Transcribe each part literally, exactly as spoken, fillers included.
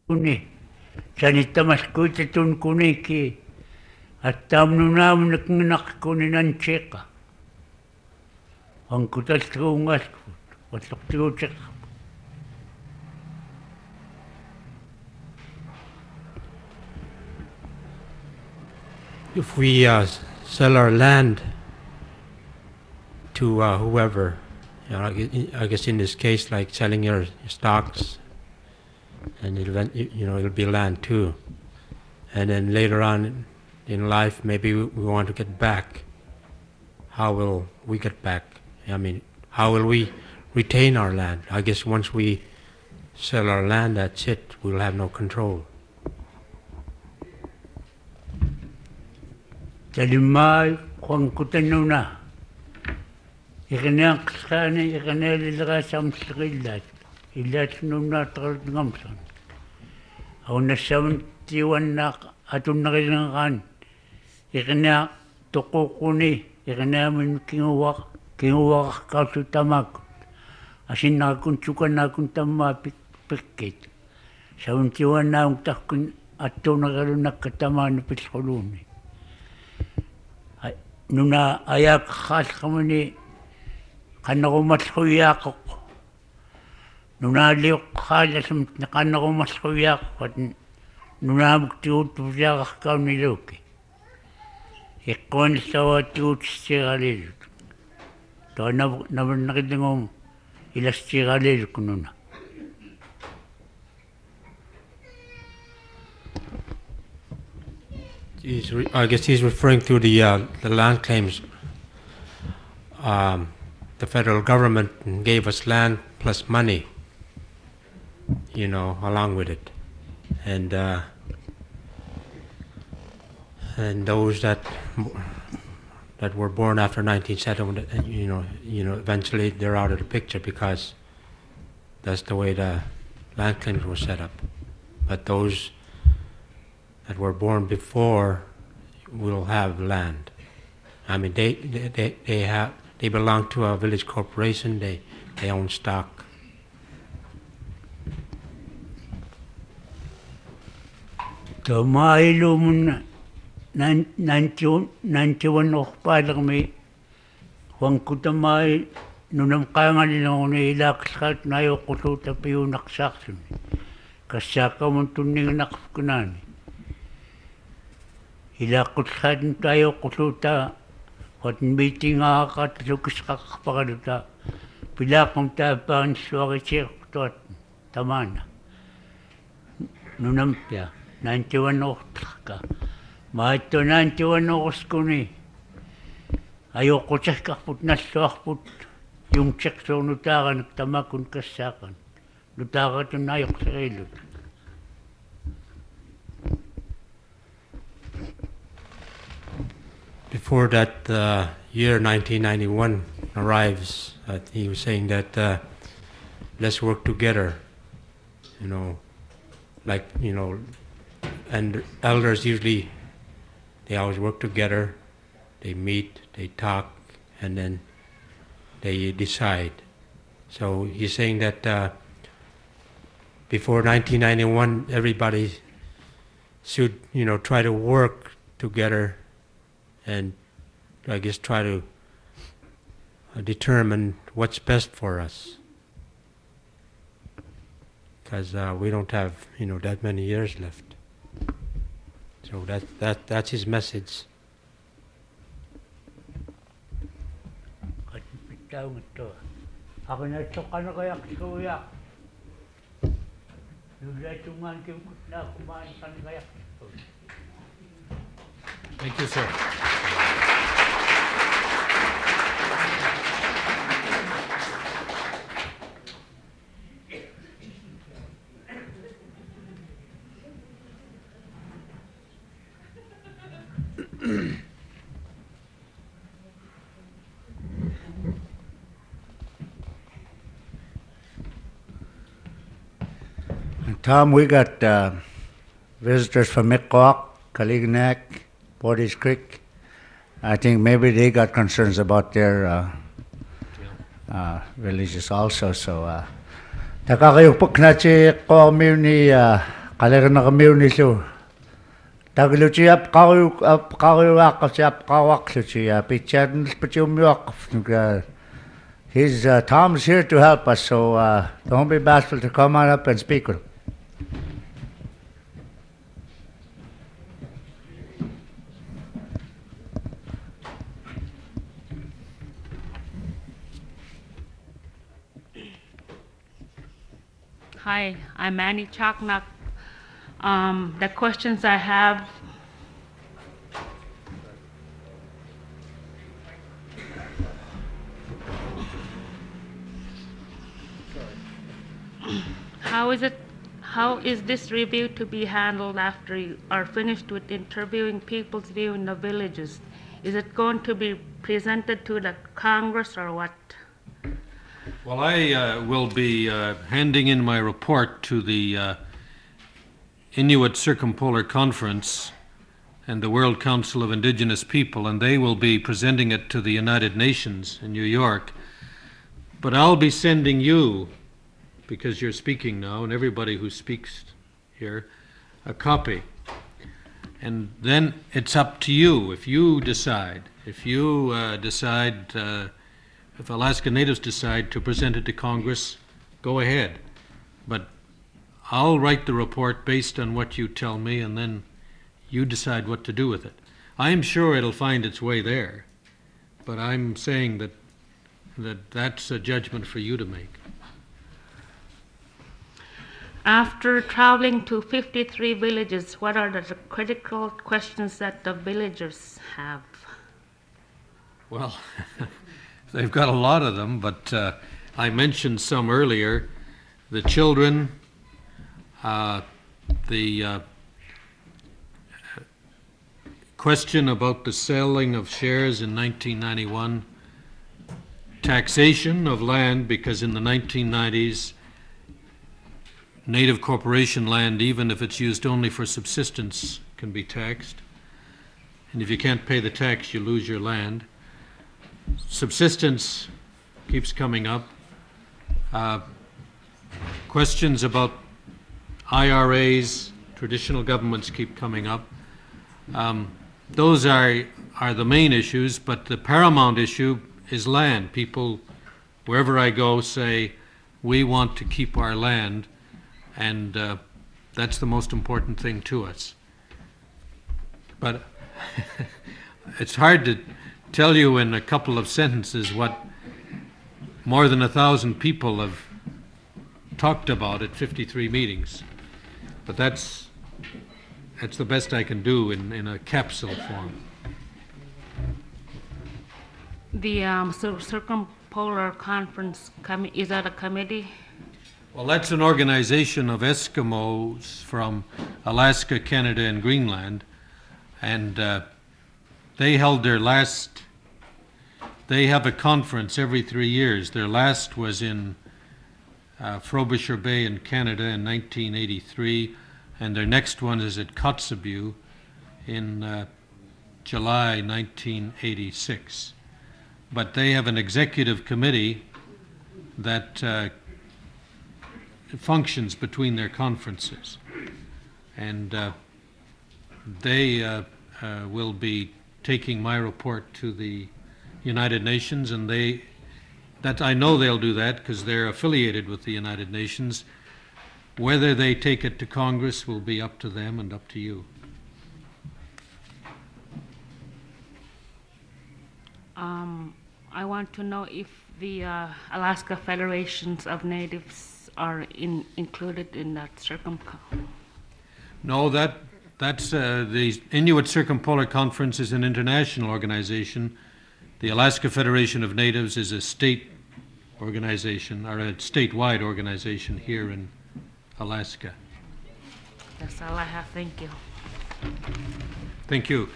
kuni sanittamaskuitatun kuniki attaamnunaamunak nginaqkuninanchiqa ankutalluungaskut wallortiguutiq. If we uh, sell our land to uh, whoever, you know, I guess in this case, like selling your stocks, and it'll, you know, it'll be land too. And then later on in life, maybe we want to get back. How will we get back? I mean, how will we retain our land? I guess once we sell our land, that's it. We'll have no control. Talimai kwankutanuna. Iqniaqsqaani iqnialilerasamsqillat. Illatnunna taqalngamsan. Aunassamun tiwannaaq atunnerilngaan. Iqnia toququni iqniamun kinguwaq kinguwaqartu tamakut. Asinnaakun sukannaakun tammaa pikkit. Saun tiwannaung tahkun attunerilunakka tamaanu pilquluuni. Nuna ayak khalqamuni qannarumalluyaaqoq nunaaliuq khaalasum qannarumalluyaaqpat nunaamuktigut-pusiaqarkauniluuki iqquanissavaatiguutissiiraliilut toana navanneqillangum ilassiiraliiluk nuna. He's re- I guess he's referring to the uh, the land claims. Um, the federal government gave us land plus money, you know, along with it, and uh, and those that that were born after nineteen seventy, you know, you know, eventually they're out of the picture because that's the way the land claims were set up. But those that were born before will have land. I mean, they they, they, they have they belong to a village corporation. They they own stock. Tomailumun nan nantiun nantiwan orpaalermi wankutamai nunam qaangalinonguni ilaaqsqaat nayoqquluuta piunaqsaarluni kassaaqamun tunninginaqfkunaani ilaaqqullaatun tayoqquluuta watn miitingaaqat lukisqaqqarparaluta pilaaqum taappaannissuaritiiqtuat tamaana nunampia nantiwanortarka maatto nantiwanorskuni ayoqqutaqarput nalluarput yungtiqsuurnutaaranak tamakun kassaaqan nutaaratun ayoqserilut. Before that uh, year nineteen ninety-one arrives, uh, he was saying that uh, let's work together, you know, like, you know, and elders usually, they always work together, they meet, they talk, and then they decide. So he's saying that uh, before nineteen ninety-one, everybody should, you know, try to work together and I guess try to uh, determine what's best for us. Because uh, we don't have, you know, that many years left. So that that that's his message. Thank you, sir. Tom, we got uh, visitors from Mikwak, Kalignac, Bodies Creek. I think maybe they got concerns about their uh, uh, villages also. So, takakayupok na si Komuni qalagna qamiunilu tagluti ap qaru ap qaruaqqasi ap qawaqluti ya pitchaatnilpatiummiuaqqaf nuka. His uh, Tom's here to help us, so uh, don't be bashful to come on up and speak with him. Hi, I'm Annie Chaknak. Um, the questions I have, how is it, how is this review to be handled after you are finished with interviewing people's view in the villages? Is it going to be presented to the Congress or what? Well, I uh, will be uh, handing in my report to the uh, Inuit Circumpolar Conference and the World Council of Indigenous People, and they will be presenting it to the United Nations in New York. But I'll be sending you, because you're speaking now, and everybody who speaks here, a copy. And then it's up to you if you decide. If you uh, decide, uh, if Alaska Natives decide to present it to Congress, go ahead. But I'll write the report based on what you tell me, and then you decide what to do with it. I'm sure it'll find its way there, but I'm saying that that that's a judgment for you to make. After traveling to fifty-three villages, what are the critical questions that the villagers have? Well, they've got a lot of them, but uh, I mentioned some earlier. The children, uh, the uh, question about the selling of shares in nineteen ninety-one, taxation of land, because in the nineteen nineties, native corporation land, even if it's used only for subsistence, can be taxed. And if you can't pay the tax, you lose your land. Subsistence keeps coming up. Uh, questions about I R As, traditional governments keep coming up. Um, those are, are the main issues, but the paramount issue is land. People, wherever I go, say, we want to keep our land, and uh, that's the most important thing to us. But it's hard to tell you in a couple of sentences what more than a thousand people have talked about at fifty-three meetings. But that's that's the best I can do in, in a capsule form. The um, Cir- Circumpolar Conference, com- is that a committee? Well, that's an organization of Eskimos from Alaska, Canada, and Greenland, and uh, they held their last, they have a conference every three years. Their last was in uh, Frobisher Bay in Canada in nineteen eighty-three, and their next one is at Kotzebue in uh, July nineteen eighty-six. But they have an executive committee that uh, functions between their conferences, and uh, they uh, uh, will be taking my report to the United Nations, and they that I know they'll do that because they're affiliated with the United Nations. Whether they take it to Congress will be up to them and up to you. Um, I want to know if the uh, Alaska Federations of Natives are in, included in that circumco. No, that that's uh, the Inuit Circumpolar Conference is an international organization. The Alaska Federation of Natives is a state organization, or a statewide organization here in Alaska. That's all I have. Thank you. Thank you.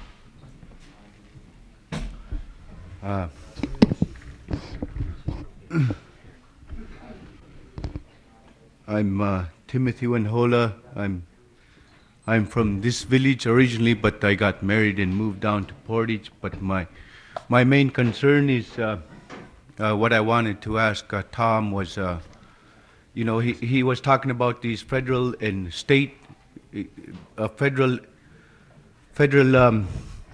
Uh, I'm uh, Timothy Wanhola. I'm I'm from this village originally, but I got married and moved down to Portage. But my my main concern is uh, uh, what I wanted to ask uh, Tom was, uh, you know, he, he was talking about these federal and state, uh, federal federal um,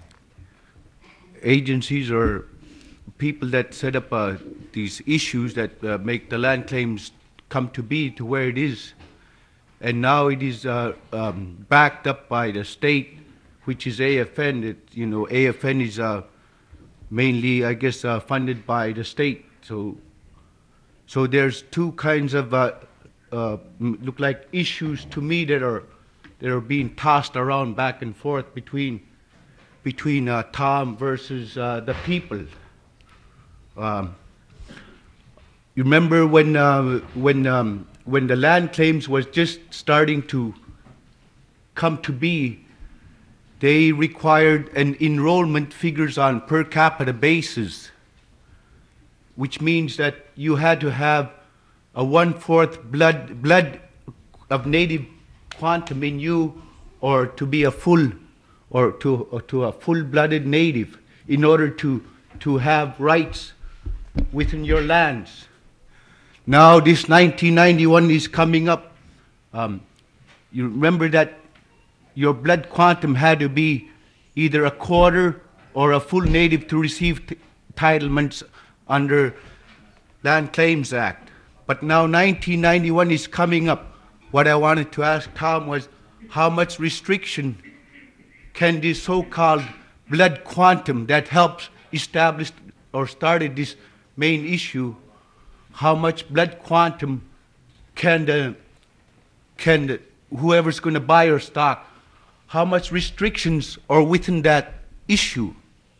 agencies or people that set up uh, these issues that uh, make the land claims come to be to where it is. And now it is uh, um, backed up by the state, which is A F N. It, you know, A F N is uh, mainly, I guess, uh, funded by the state. So, so there's two kinds of uh, uh, look like issues to me that are that are being tossed around back and forth between between uh, Tom versus uh, the people. Um, you remember when uh, when um, when the land claims was just starting to come to be, they required an enrollment figures on per capita basis, which means that you had to have a one-fourth blood blood of native quantum in you, or to be a full, or to or to a full-blooded native, in order to to have rights within your lands. Now this nineteen ninety-one is coming up. Um, you remember that your blood quantum had to be either a quarter or a full native to receive t- entitlements under Land Claims Act. But now nineteen ninety-one is coming up. What I wanted to ask Tom was, how much restriction can this so-called blood quantum that helps establish or started this main issue, how much blood quantum can the, can the, whoever's going to buy your stock, how much restrictions are within that issue?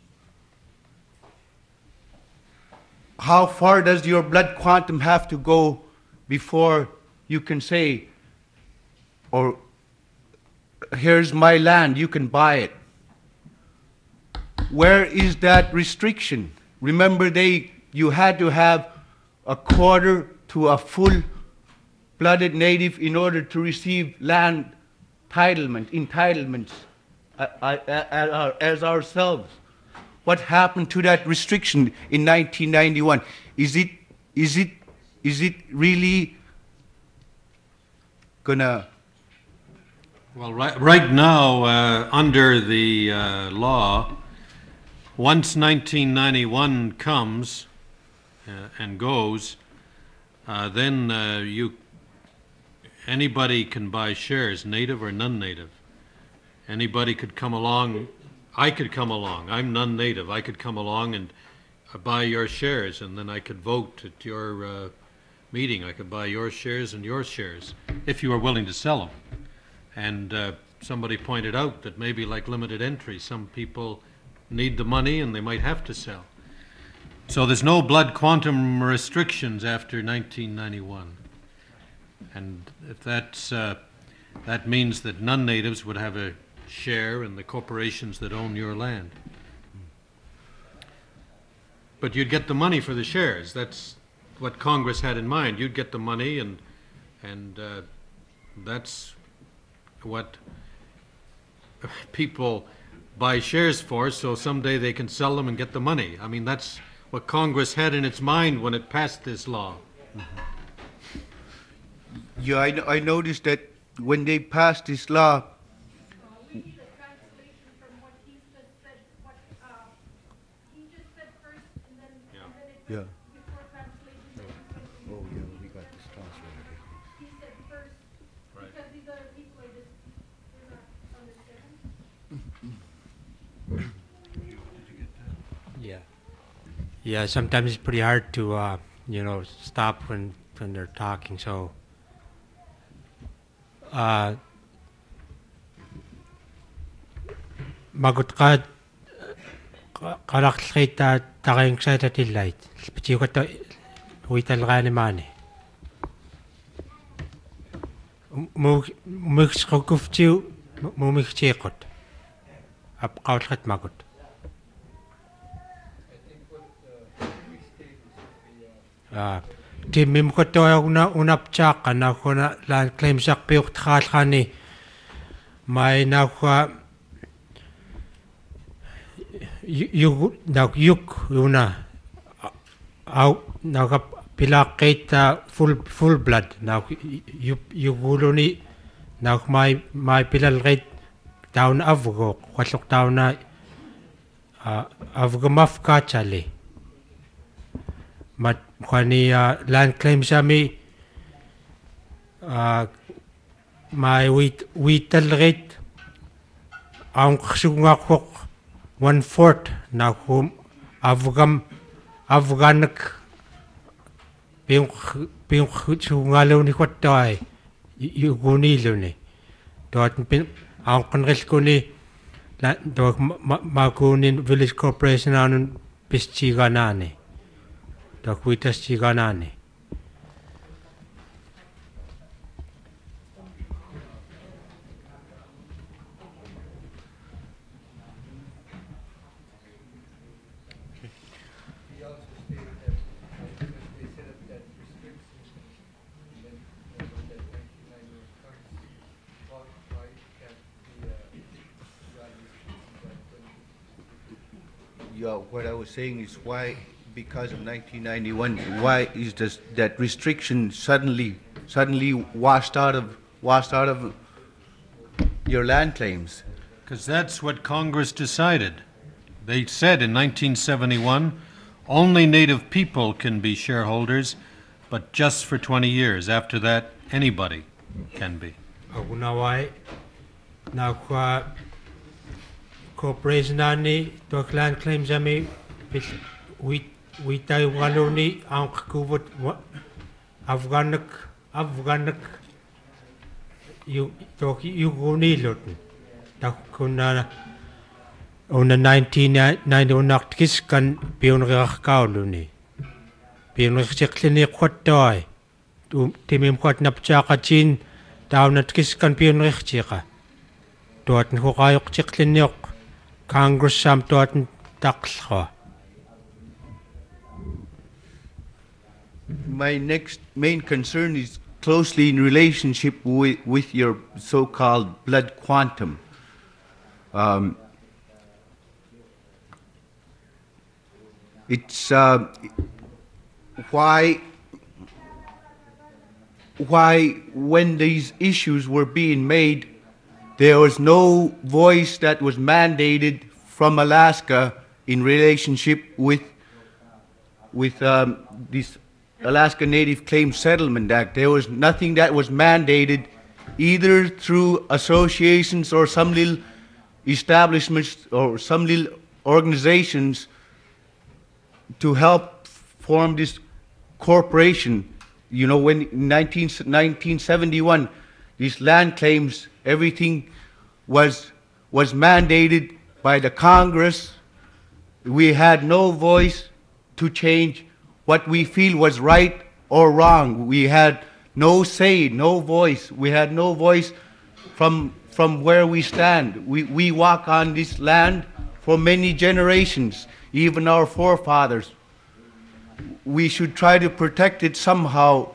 How far does your blood quantum have to go before you can say, or here's my land, you can buy it? Where is that restriction? Remember, they you had to have a quarter to a full-blooded native in order to receive land entitlement, entitlements uh, uh, uh, as ourselves. What happened to that restriction in nineteen ninety-one? Is it is it is it really gonna? Well, right, right now, uh, under the uh, law, once nineteen ninety-one comes uh, and goes, uh, then uh, you anybody can buy shares, native or non-native. Anybody could come along. I could come along. I'm non-native. I could come along and uh, buy your shares, and then I could vote at your uh, meeting. I could buy your shares and your shares if you are willing to sell them. And uh, somebody pointed out that maybe like limited entry, some people need the money and they might have to sell. So there's no blood quantum restrictions after nineteen ninety-one. And if that's, uh, that means that non-natives would have a share in the corporations that own your land. But you'd get the money for the shares. That's what Congress had in mind. You'd get the money, and and uh, that's what people buy shares for, so someday they can sell them and get the money. I mean, that's what Congress had in its mind when it passed this law. Mm-hmm. Yeah, I, I noticed that when they passed this law, We need a translation from what he just said, what, uh, he just said first, and then, Yeah. and then it yeah. went before translation. then he said we- Oh yeah, we got this translated. He said first, Right. because these other people are just, they're not understanding. Yeah. Yeah, sometimes it's pretty hard to, uh, you know, stop when, when they're talking. So, uh, magut ka karaklita takayung sa tatillait. Pati ko to huital gani mani. Mux ko kuftiu mumix chekot. Ap kautlat magut. Uh, Timim ko to una unap chaka na ko na land claim sak piuk tkhani mai na ko yu na yuk una au na ka pilakita full full blood na yu yu guluni na mai mai pilal gait down avgo kwalok down na avgo maf ka chali mat kwani land claim sami mai wit wital gait ang ksunga ko one fourth na kum avgam afganak piung piung ksunga lo ni kwatay yuguni lo ni dot pin ang kanrel ko ni dot makunin village corporation anun pischiga na ni dot witas chiga na ni. Yeah, what I was saying is why, because of nineteen ninety-one, why is this, that restriction suddenly suddenly washed out of washed out of your land claims? Because that's what Congress decided. They said in nineteen seventy-one, only Native people can be shareholders, but just for twenty years. After that, anybody can be. Agunawai na kwa corporation ani to land claims ami we we tayo waloni ang kubot Afganak Afganak you to you gunilot ta kuna ona nineteen ninety-one aktis kan pion rak kauluni pion cheklini khotoy tu timim khot napcha chin down at kis kan pion rak chika dort ho kayok cheklini Congress sam dort taklho. My next main concern is closely in relationship with, with your so-called blood quantum. Um, it's uh, why why when these issues were being made, there was no voice that was mandated from Alaska in relationship with with um, this Alaska Native Claims Settlement Act. There was nothing that was mandated either through associations or some little establishments or some little organizations to help form this corporation. You know, when in nineteen seventy-one, these land claims, everything was was mandated by the Congress. We had no voice to change what we feel was right or wrong. We had no say, no voice. We had no voice from from where we stand. We we walk on this land for many generations, even our forefathers. We should try to protect it somehow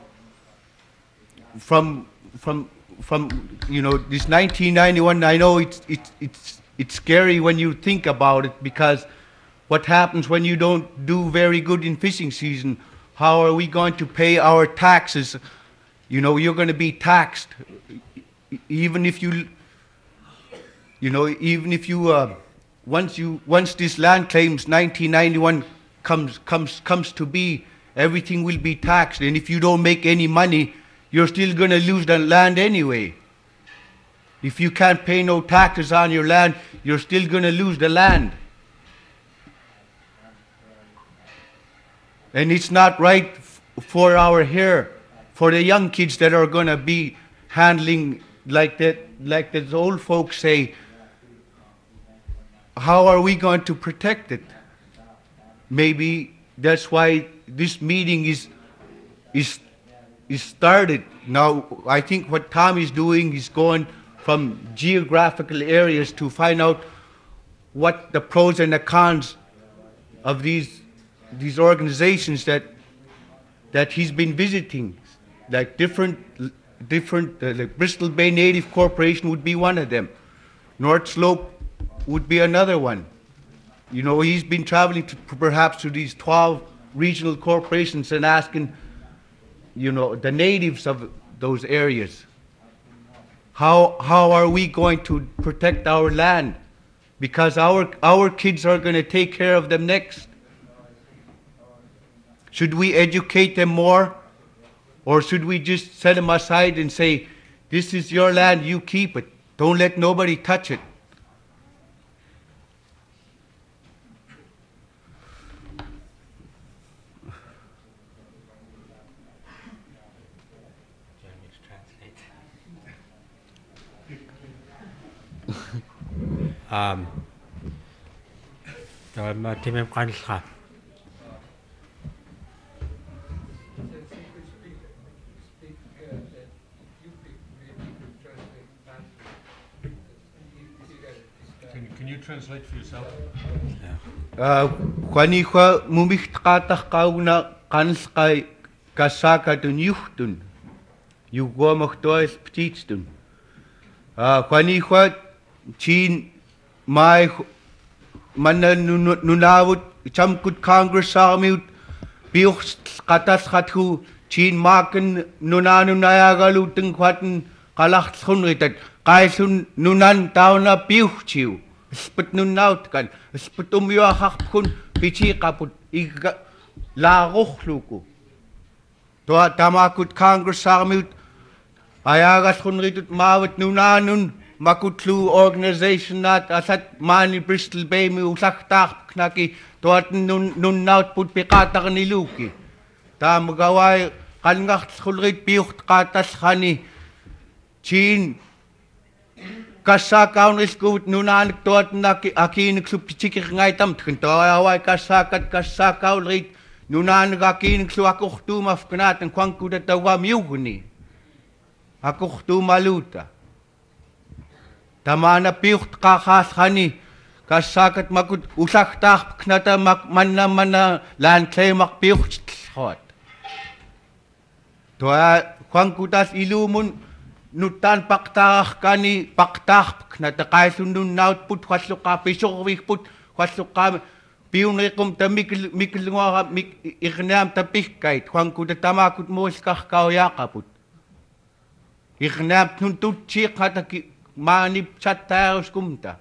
from from from you know this nineteen ninety-one. I know it's it's it's it's scary when you think about it, because what happens when you don't do very good in fishing season? How are we going to pay our taxes? You know, you're going to be taxed, even if you, you know, even if you, uh, once you, once this land claims nineteen ninety-one comes comes comes to be, everything will be taxed, and if you don't make any money, you're still going to lose the land anyway. If you can't pay no taxes on your land, you're still going to lose the land. And it's not right f- for our hair, for the young kids that are going to be handling like that, like the old folks say. How are we going to protect it? Maybe that's why this meeting is is is started. Now, I think what Tom is doing is going from geographical areas to find out what the pros and the cons of these these organizations that that he's been visiting, like different, different, uh, like Bristol Bay Native Corporation would be one of them. North Slope would be another one. You know, he's been traveling to perhaps to these twelve regional corporations and asking, you know, the natives of those areas, how, how are we going to protect our land? Because our, our kids are going to take care of them next. Should we educate them more? Or should we just set them aside and say, this is your land, you keep it. Don't let nobody touch it. Um, rồi mà team em quan sát. Can, can you translate for yourself? Kwani kwa mumihtqataq qauna qansqai kasakatun yuhtun. Yuguamaqtuais ptitstun. Kwani kwa chin mai mana nunawut chamkut Congress armiut biuch qatas qathu chin maken nunanunayagalutung kwaten qalaqtsunritat qaisun nunan tauna piuchiu sput nunaut kan sputum yuahaqkun pichi qaput iga larukhluku to tamakut Congress armiut ayagaskunritut mawat nunanun makutlu organization nat asat mani Bristol Bay mi usaktak knaki tuat nun nun naut put pikata niluki ta magawai kanngak khulrit piucht qatas khani chin kasakaun iskut nunan tuat naki akin klupchik ngai tam tkun to awai kasakat kasakaul rit nunan gakin kluakuhtu mafknat en kwangkuda tawa miugni akuhtu maluta tamana piucht qakhas khani kasakat makut usaktak knata mak manna manna lan klemak piucht hot to kwangkutas ilumun nutan paktak kani paktak knata kaisundun naut put khasluqa pisogwi put khasluqa piunrikum tamikil mikilnga mik ignam tapikait kwangkuta tamakut moskah kauyaqaput ignam tuntut chiqata manip chatayos kumta.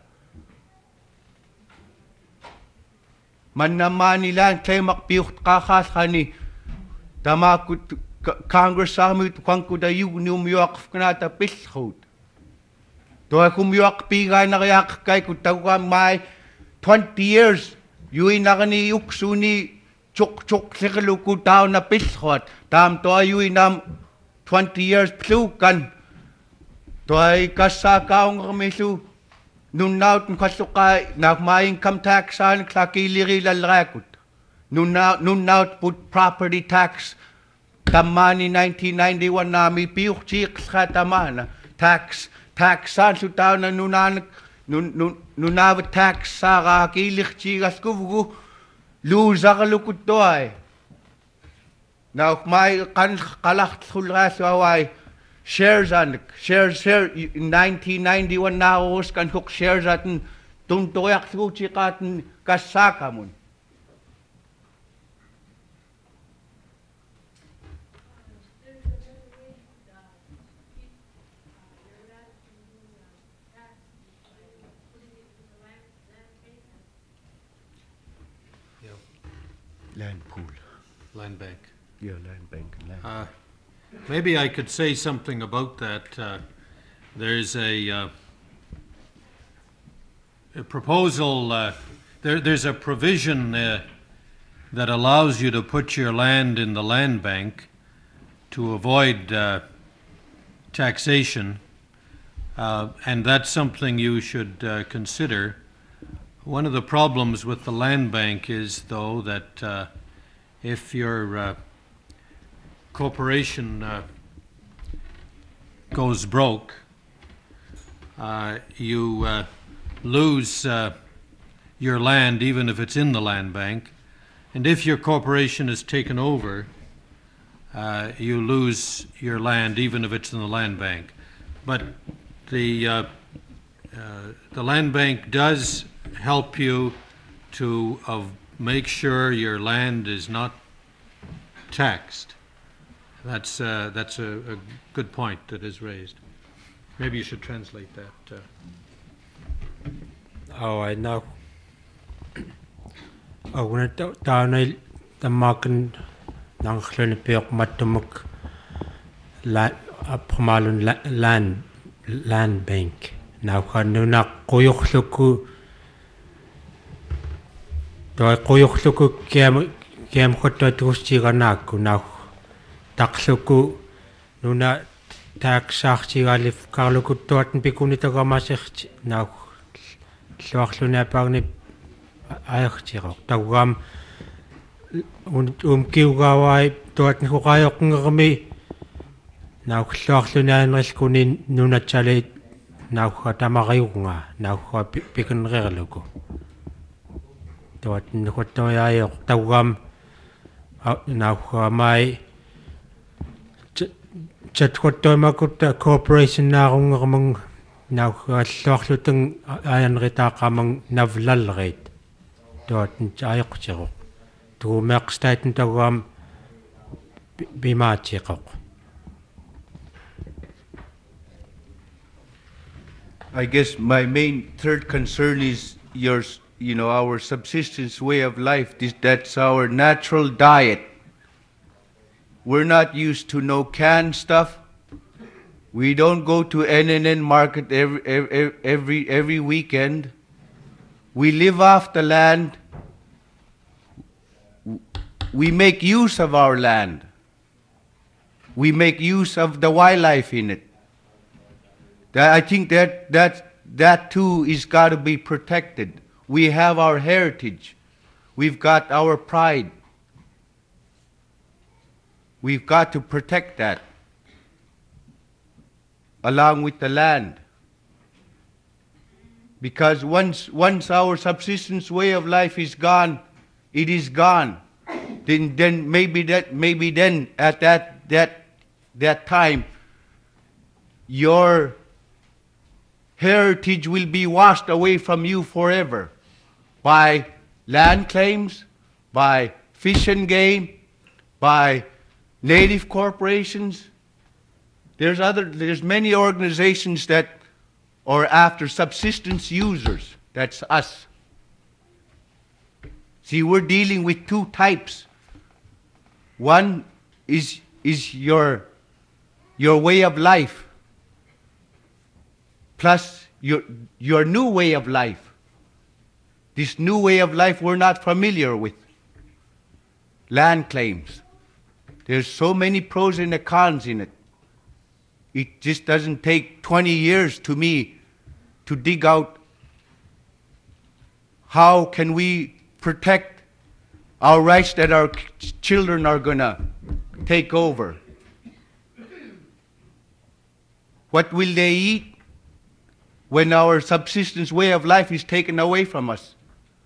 Manna manilan klemak piucht qakhas khani tamakut Congress armut kwangkuda yugnium yuaq fknata pilkhut. To kum yuaq pigay na kayak kay kutawa may twenty years yui nakani yuksuni chuk chuk sikluku tao na pilkhot tam to yui nam twenty years plukan toy kasakaung kamisu nunaut nkasuka na may income tax an klakiliri lalrakut nunaut nunaut put property tax tamani nineteen ninety-one nami piuk chik khatamana tax tax an sutaw na nunan nun nunav tax sa kilik chigas kuvu luza kalukut toy na may kan kalak khulras away shares and shares share in nineteen ninety-one na os kan hook shares atin tuntoyak suchi katin kasakamun. Land pool. Land bank. Yeah, land bank. Land. Uh, maybe I could say something about that. Uh, there's a, uh, a proposal, uh, there, there's a provision uh, that allows you to put your land in the land bank to avoid uh, taxation, uh, and that's something you should uh, consider. One of the problems with the land bank is, though, that uh, if your uh, corporation uh, goes broke, uh, you uh, lose uh, your land even if it's in the land bank. And if your corporation is taken over, uh, you lose your land, even if it's in the land bank. But the uh, uh, the land bank does help you to uh, make sure your land is not taxed. That's uh, that's a, a good point that is raised. Maybe you should translate that. Uh. Oh, I know. Oh, when it down I the market nang chlone peok matumuk land apmalun land land bank. Now kanu na koyokluku do koyokluku kem kem khotto tusti ganaku now takluku nuna taksarti galif karluku toten pikunitagamasich now Llywachlwna bagni aechtiro. Tawam um kiwgawai doat ni kukayok ngami. Now llywachlwna nrilkunin nuna chale now katamariunga now pikan relugo. Doat ni kutoyayok tawam now mai chat kutomakut corporation na ngamang now llywachlwtang ayan ritakamang navlalreit. Doat ni ayokchiro. Tu merkstaiten tawam bimachikok. I guess my main third concern is your, you know, our subsistence way of life. This, that's our natural diet. We're not used to no canned stuff. We don't go to N N N market every, every, every, every weekend. We live off the land. We make use of our land. We make use of the wildlife in it. That, I think that, that, that too is got to be protected. We have our heritage. We've got our pride. We've got to protect that, along with the land. Because once, once our subsistence way of life is gone, it is gone. Then, then maybe that, maybe then at that, that, that time, your heritage will be washed away from you forever by land claims, by fish and game, by native corporations. There's other, there's many organizations that are after subsistence users. That's us. See, we're dealing with two types. One is, is your, your way of life, plus your, your new way of life. This new way of life we're not familiar with. Land claims. There's so many pros and cons in it. It just doesn't take twenty years to me to dig out how can we protect our rights that our children are going to take over. What will they eat when our subsistence way of life is taken away from us?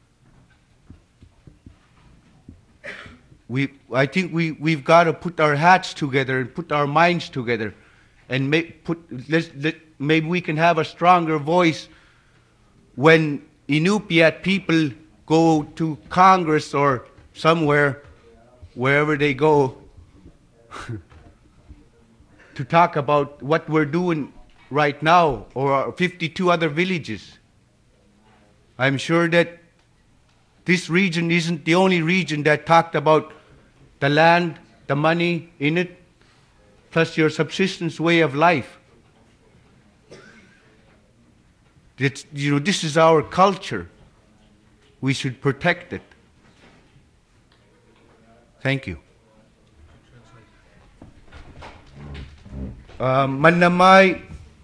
We, I think we, we've got to put our hats together and put our minds together and make, put, let's, let, maybe we can have a stronger voice when Inupiat people go to Congress or somewhere, wherever they go, to talk about what we're doing right now, or fifty-two other villages. I'm sure that this region isn't the only region that talked about the land, the money in it, plus your subsistence way of life. It's, you know, this is our culture. We should protect it. Thank you. Manamai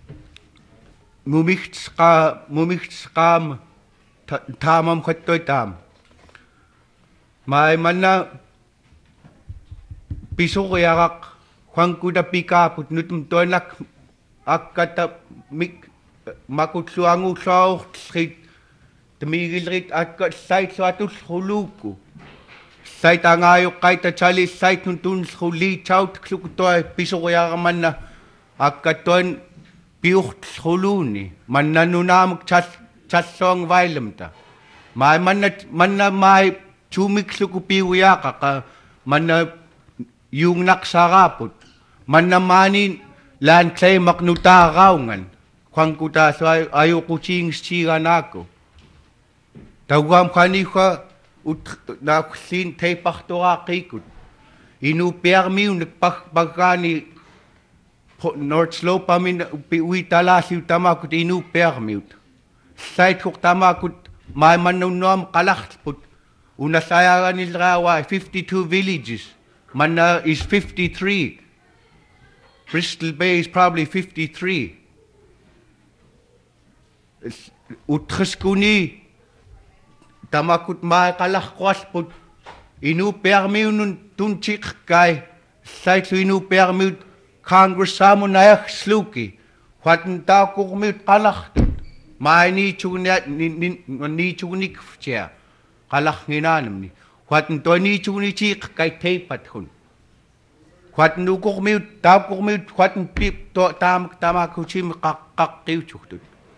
mumichtska mumichtskam tamam khattoy tam. Mai manna piso kayakak kwang kuda pika put nutum toinak akata mik makutsuangu saw street temigilrit akat site so atus huluku sait angayo kaita chali sait nun tun schuli chaut klukutoy piso kaya man na akkaton piucht schuluni man na nunamuk chas chassong vailemta mai man na man na mai chumik slukupi uyaka ka man na yung naksarapot man na manin lan clay maknuta raungan kwang kuta so ayo kuching stiga nako tawam kani ka ut na sin te pachtora kikut inu permi un pagkani North Slope amin ui talasi tamakut inu permi sait kuk tamakut may manunom kalakput una sayaran nilrawa fifty-two villages Manna is fifty-three Bristol Bay is probably fifty-three utkhskuni tamakut ma kalak kwasput inu permi nun tunchik kai sait inu permi Congress samu nayak sluki watan ta kurmit kalak ma ni chunya ni ni chunik fcha kalak nginanam ni watan to ni chuni chik kai teipat hun watan nu kurmit ta kurmit watan pip to tam tamakuchim kak kak kiuchuktut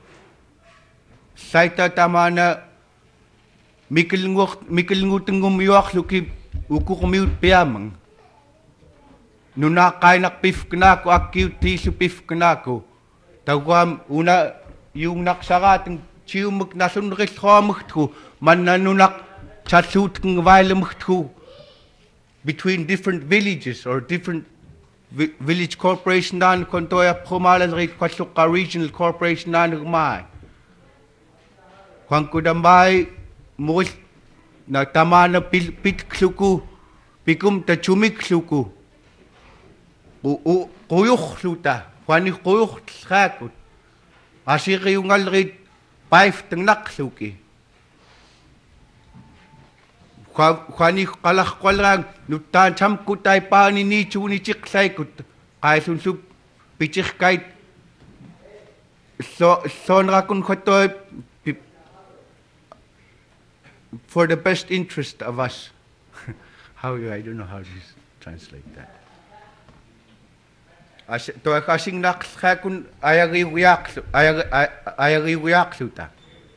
saita tamana Mikil ngut mikil ngutengum yuak luki ukuk miut piamang. Nuna kainak pif kenako akiu tisu pif kenako. Tawam una yung naksarateng ciumuk nasun reshomukthu man nanunak chatsut ng vailemkthu between different villages or different vi village corporation dan kontoya promalan rit kwasuka regional corporation dan gmai. Kwang kudambay Mus na tama na pit kluku pikum ta chumik kluku u u kuyuk luta kwani kuyuk skakut asiri yung alrit paif tengnak kluki kwani kalak kwalang nutan cham kutay pa ni ni chuni chik saikut kay sunsup pichik kait so sonra kun khotoy for the best interest of us. How I don't know how to translate that. As to kasing nakakun ayari wiyak ayari wiyak suta.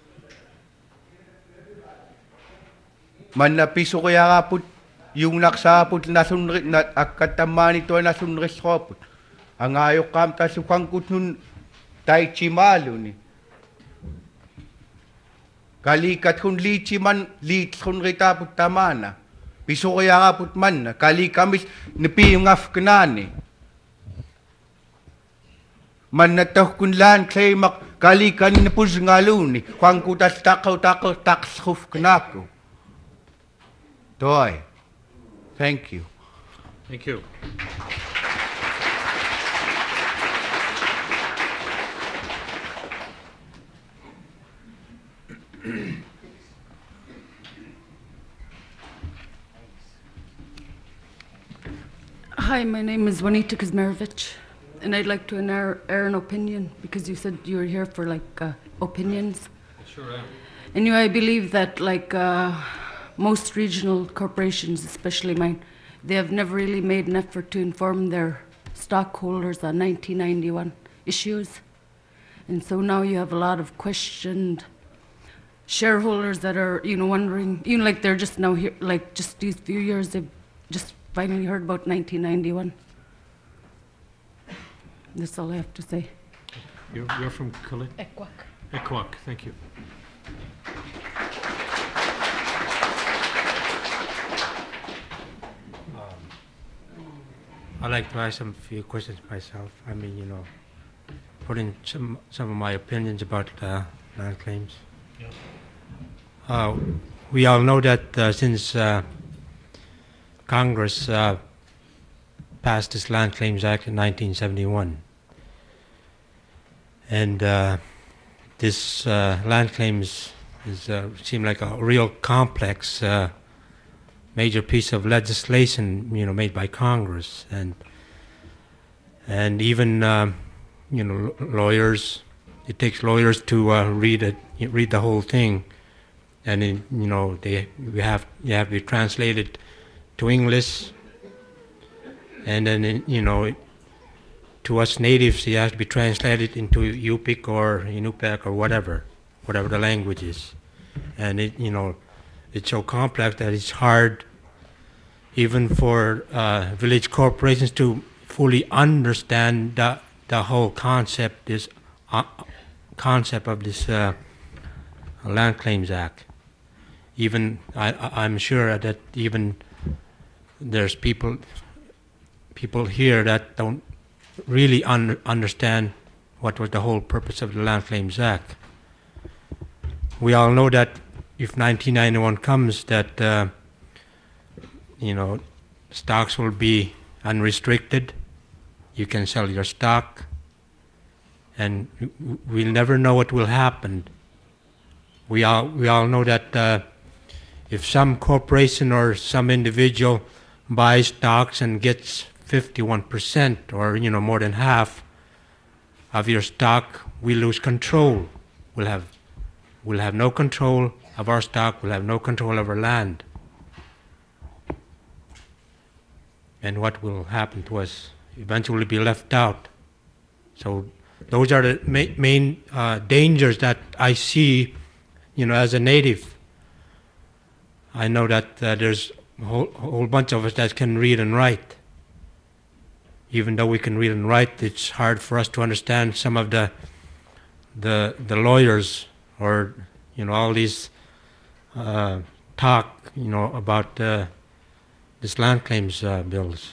Man na piso kaya kaput yung naksaput na sunrit na akatamani to na sunrit koput. Ang ayok kam ta sukangkut nun tai chimalo ni. Kalikat kun lichi man lit kun rita put tamana piso kaya ka put man na kali kamis nepi yung afkanani man na toh kun lan clay mak kali kan nepus ngaluni kwang kutas takaw takaw taks khuf knako toy thank you Thank you. Hi, my name is Juanita Kazmerovich, and I'd like to air, air an opinion because you said you were here for like uh, opinions. Sure am. And you, I believe that like uh, most regional corporations, especially mine, they have never really made an effort to inform their stockholders on nineteen ninety-one issues. And so now you have a lot of questioned shareholders that are, you know, wondering, you know, like they're just now here, like just these few years, they've just finally heard about nineteen ninety-one. That's all I have to say. You're, you're from Kali? Ekwak. Ekwak, thank you. I'd like to ask some few questions myself. I mean, you know, put in some, some of my opinions about uh, land claims. Yeah. Uh, we all know that uh, since uh, Congress uh, passed this Land Claims Act in nineteen seventy-one, and uh, this uh, land claims is uh, seem like a real complex uh, major piece of legislation, you know, made by Congress, and and even um, you know, lawyers. It takes lawyers to uh, read it, read the whole thing, and it, you know, they we have you have to translate it to English, and then in, you know, to us natives, it has to be translated into Yupik or Inupiaq or whatever, whatever the language is, and it, you know, it's so complex that it's hard even for uh, village corporations to fully understand the the whole concept, this uh, concept of this uh, Land Claims Act. Even I, I'm sure that even there's people people here that don't really un- understand what was the whole purpose of the Land Claims Act. We all know that if nineteen ninety-one comes, that uh, you know, stocks will be unrestricted. You can sell your stock, and we'll never know what will happen. We all we all know that uh, if some corporation or some individual buys stocks and gets fifty-one percent or you know more than half of your stock, we lose control. We'll have we'll have no control of our stock. We'll have no control of our land. And what will happen to us? Eventually be left out. So those are the ma- main uh, dangers that I see, you know, as a native. I know that uh, there's a whole, whole bunch of us that can read and write. Even though we can read and write, it's hard for us to understand some of the the the lawyers or you know all these uh, talk, you know, about uh, this land claims uh, bills.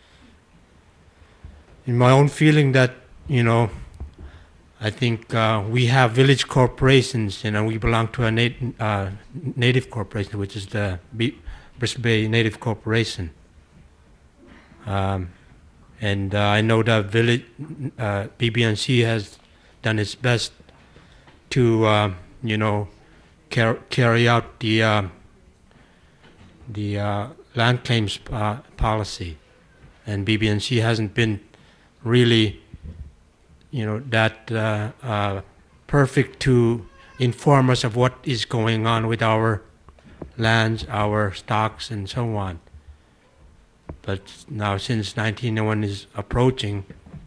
In my own feeling that, you know, I think uh, we have village corporations, you know, we belong to a nat- uh, native corporation, which is the B- Bristol Bay Native Corporation. Um, and uh, I know that village, uh, B B N C has done its best to, uh, you know, car- carry out the uh, the uh, land claims uh, policy, and B B N C hasn't been really, you know, that uh, uh, perfect to inform us of what is going on with our lands, our stocks, and so on. But now, since nineteen oh one is approaching,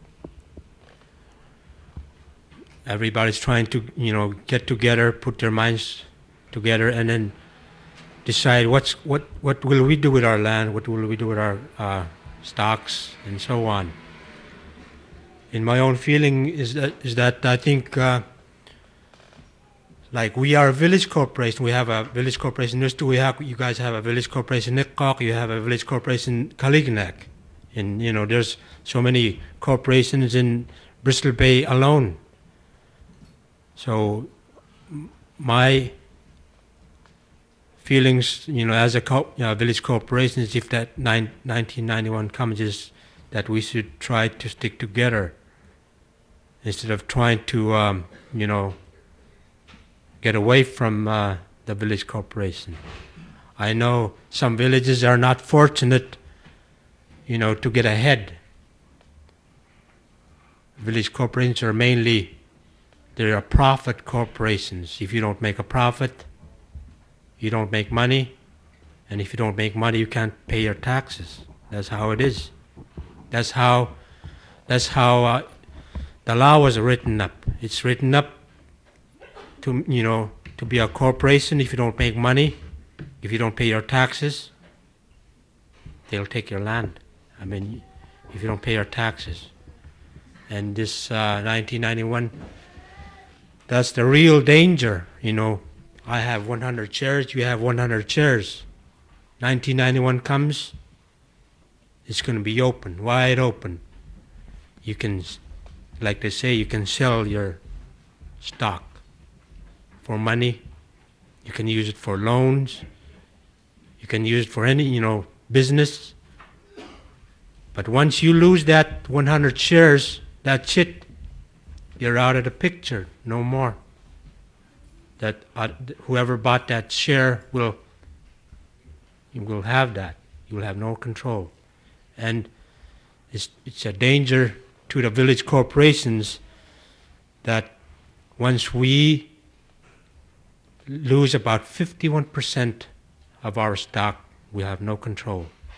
everybody's trying to, you know, get together, put their minds together, and then decide what's what what will we do with our land, what will we do with our uh, stocks, and so on. In my own feeling is that is that I think uh, like we are a village corporation. We have a village corporation. We have you guys have a village corporation Nikkok. You have a village corporation Kalignac, and you know there's so many corporations in Bristol Bay alone. So my feelings, you know, as a co- you know, village corporation, is if that nine, nineteen ninety-one comes, is that we should try to stick together instead of trying to, um, you know, get away from uh, the village corporation. I know some villages are not fortunate, you know, to get ahead. Village corporations are mainly, they are profit corporations. If you don't make a profit, you don't make money, and if you don't make money, you can't pay your taxes. That's how it is. That's how, that's how uh, the law was written up. It's written up to, you know, to be a corporation. If you don't make money, if you don't pay your taxes, they'll take your land. I mean, if you don't pay your taxes. And this uh, nineteen ninety-one, that's the real danger, you know. I have one hundred shares, you have one hundred shares. nineteen ninety-one comes, it's going to be open, wide open. You can, like they say, you can sell your stock for money. You can use it for loans. You can use it for any, you know, business. But once you lose that one hundred shares, that's it. You're out of the picture, no more. That uh, whoever bought that share will, you will have that. You will have no control. And it's, it's a danger to the village corporations that once we lose about fifty-one percent of our stock, we have no control.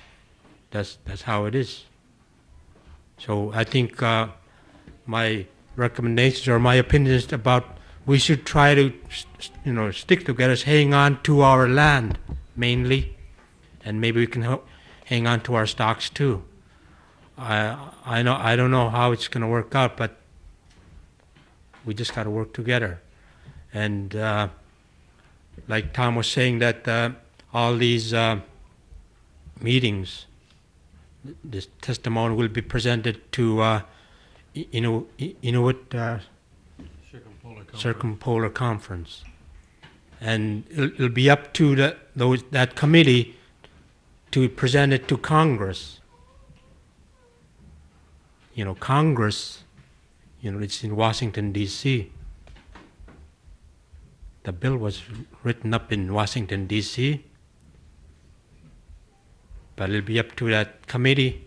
That's, that's how it is. So I think uh, my recommendations or my opinions about we should try to, you know, stick together, hang on to our land mainly, and maybe we can ho- hang on to our stocks too. I I know I don't know how it's going to work out, but we just got to work together. And uh, like Tom was saying, that uh, all these uh, meetings, this testimony will be presented to uh, Inu- Inuit uh, Circumpolar conference. Circumpolar Conference, and it'll, it'll be up to the, those that committee to present it to Congress. You know, Congress, you know, it's in Washington, D C The bill was written up in Washington, D C, but it'll be up to that committee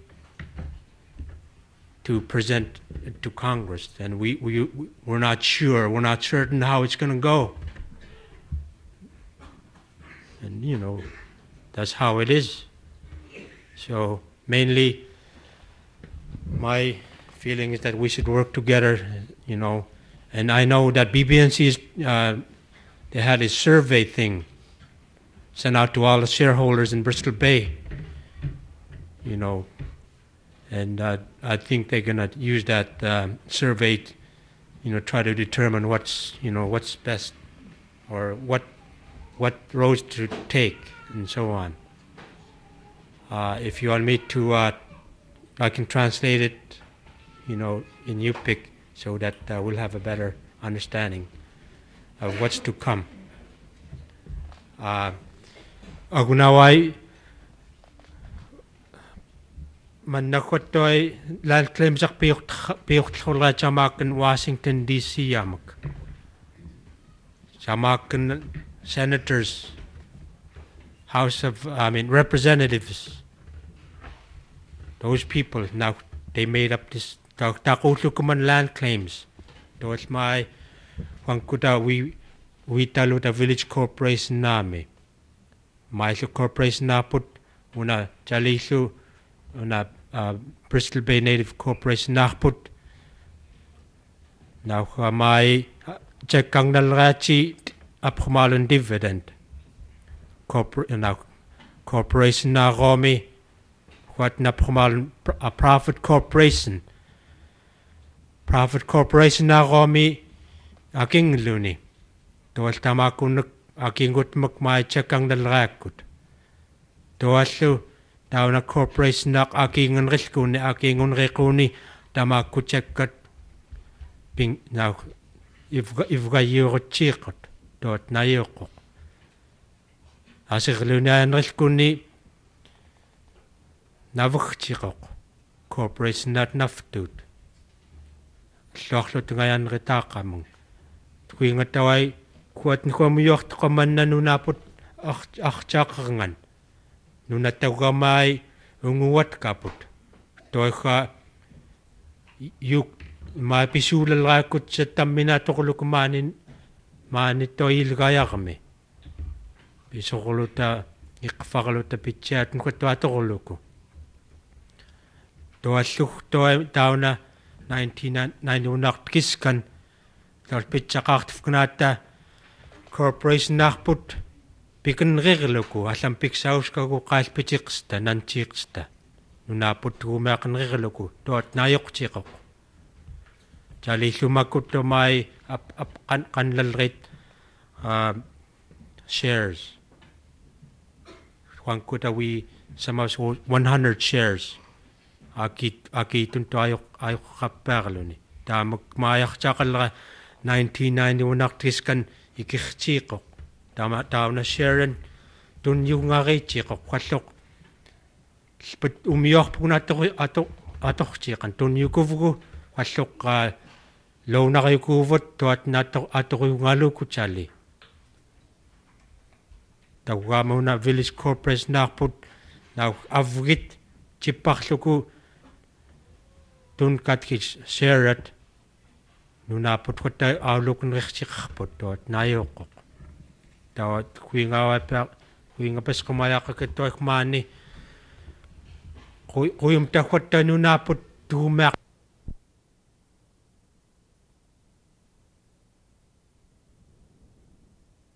to present it to Congress. And we, we, we're not sure, we're not certain how it's going to go. And, you know, that's how it is. So mainly, my feeling is that we should work together, you know, and I know that B B N C is, uh, they had a survey thing sent out to all the shareholders in Bristol Bay, you know, and uh, I think they're going to use that uh, survey, to, you know, try to determine what's, you know, what's best or what, what roads to take and so on. Uh, if you want me to, uh, I can translate it, you know, in Yupik so that uh, we'll have a better understanding of what's to come. Uh, Agunawai Manakotoi land claims ak piyok Jamakan Washington D C yamak. Jamakan senators, House of I mean representatives. Those people now they made up this Takutlukuman land claims. Those my Wankuta we we taluta village corporation nami. My corporation na put una jalisu una uh, Bristol Bay Native Corporation na put. Now my check ang nalrachi aphumalun dividend. Corpor now corporation na romi. What na phumalun a profit corporation. Profit corporation na romi aking luni. Tuwal tama kunak aking gut makmay chakang dalrakut. Tuwalu daw na corporation na aking unrikuni aking unrikuni tama kuchakat ping now if if ga yoro chikot dot na yoko. Asik luna unrikuni navuk chikok corporation not naftut. Slochlo tungayan ritakamung. Tuwing ataway kuat ko muyok to kaman na nunapot ach ach chakangan. Nunatagamay unguwat kaput. Toy ka yuk mapisulal rakut sa tamina to kulukumanin manito ilgaya kami. Pisokuluta ikfakaluta pitchat ko to atokuluko. To asuk to daw na nineteen ninety-one kiskan tal pitchakart fknata corporation nakput pikan regeloko alam piksaus ka ko kal pichiksta nanchiksta nunaput gumakan regeloko dot nayok chikok jali sumakut to may ap ap kan kanlal rate uh, shares wangkuta we some of one hundred shares akit akitun to ayok ayok kaperloni ta magmayak chakal nineteen ninety-one aktiskan ikikchikok tama taw na Sharon tun yung ngari chikok kwalok put umiyok po na to ato ato chikan tun yung kuvugo kwalok ka low na kayo kuvot to at nato ato yung ngalo kutsali tawga mo na village corporation na put na avgit chipaklo ko tun katkich Sharon nuna put ko tayo awlok ng reksikapot to at nayokok. Tawat kuinga wapa kuinga pas kumaya ka kito ay kumani kuyum takwat tanunapot tumak